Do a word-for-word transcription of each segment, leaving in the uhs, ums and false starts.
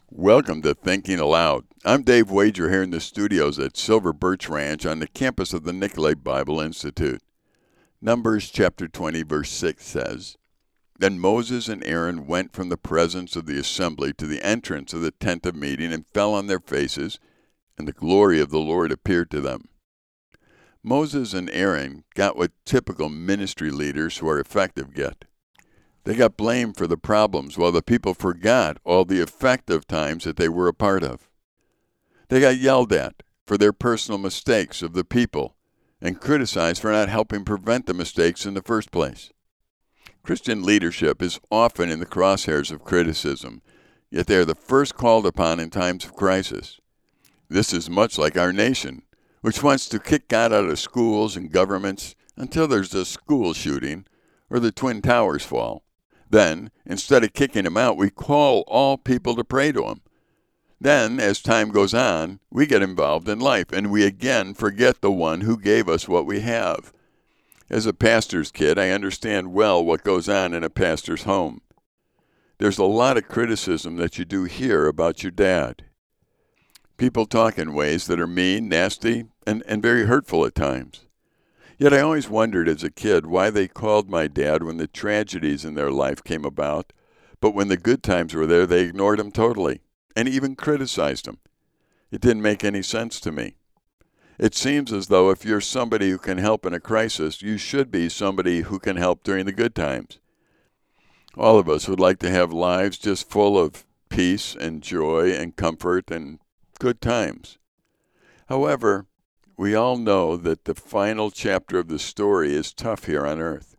Welcome to Thinking Aloud. I'm Dave Wager here in the studios at Silver Birch Ranch on the campus of the Nicolet Bible Institute. Numbers chapter twenty verse six says, Then Moses and Aaron went from the presence of the assembly to the entrance of the tent of meeting and fell on their faces, and the glory of the Lord appeared to them. Moses and Aaron got what typical ministry leaders who are effective get. They got blamed for the problems while the people forgot all the effective times that they were a part of. They got yelled at for their personal mistakes of the people and criticized for not helping prevent the mistakes in the first place. Christian leadership is often in the crosshairs of criticism, yet they are the first called upon in times of crisis. This is much like our nation, which wants to kick God out of schools and governments until there's a school shooting or the Twin Towers fall. Then, instead of kicking him out, we call all people to pray to him. Then, as time goes on, we get involved in life, and we again forget the one who gave us what we have. As a pastor's kid, I understand well what goes on in a pastor's home. There's a lot of criticism that you do hear about your dad. People talk in ways that are mean, nasty, and, and very hurtful at times. Yet I always wondered as a kid why they called my dad when the tragedies in their life came about, but when the good times were there, they ignored him totally, and even criticized him. It didn't make any sense to me. It seems as though if you're somebody who can help in a crisis, you should be somebody who can help during the good times. All of us would like to have lives just full of peace and joy and comfort and good times. However, we all know that the final chapter of the story is tough here on earth.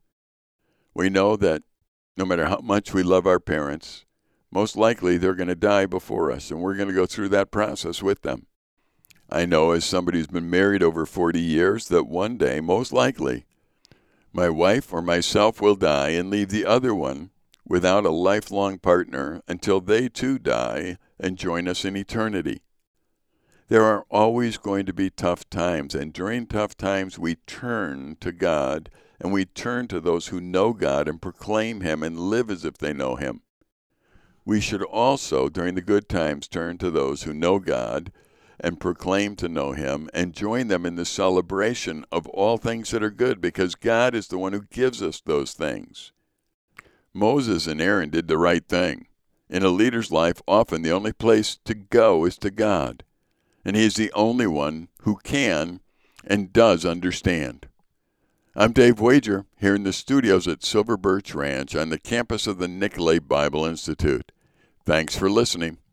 We know that no matter how much we love our parents, most likely they're going to die before us, and we're going to go through that process with them. I know as somebody who's been married over forty years that one day, most likely, my wife or myself will die and leave the other one without a lifelong partner until they too die and join us in eternity. There are always going to be tough times, and during tough times we turn to God, and we turn to those who know God and proclaim Him and live as if they know Him. We should also, during the good times, turn to those who know God and proclaim to know Him and join them in the celebration of all things that are good, because God is the one who gives us those things. Moses and Aaron did the right thing. In a leader's life, often the only place to go is to God. And He is the only one who can and does understand. I'm Dave Wager, here in the studios at Silver Birch Ranch on the campus of the Nicolet Bible Institute. Thanks for listening.